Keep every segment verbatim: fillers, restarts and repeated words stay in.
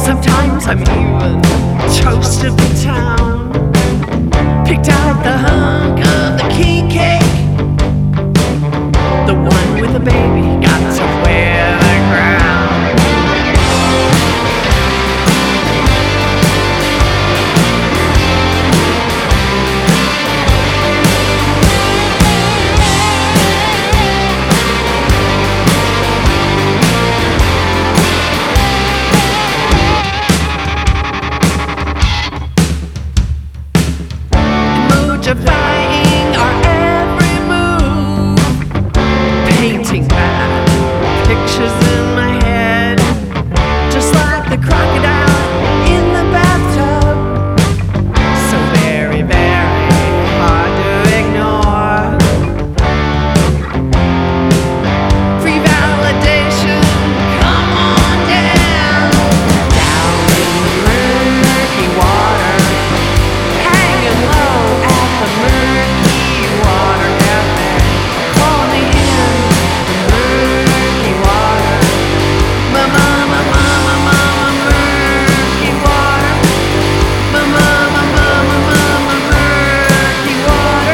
Sometimes I'm even toast of the town. Picked out the hunk of the king cake, the one with the baby got to wear the crown. Justifying our every move, painting bad pictures in my head, just like the crocodile in the bathtub. So very, very hard to ignore. Free validation, come on down, down in the murky water, hanging low. Murky water cafe, call me in the murky water. Mama, mama, mama, mama, murky water. Mama, mama, mama, mama, murky water.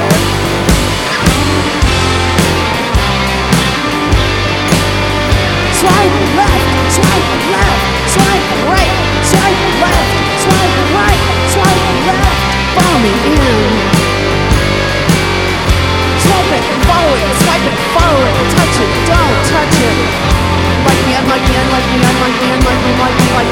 Swipe left, swipe left, swipe right, swipe left, swipe right, swipe left. Follow me in. Follow it, swipe it, follow it, touch it, don't touch it. Like me, unlike me, unlike me, unlike me, unlike me, unlike me, like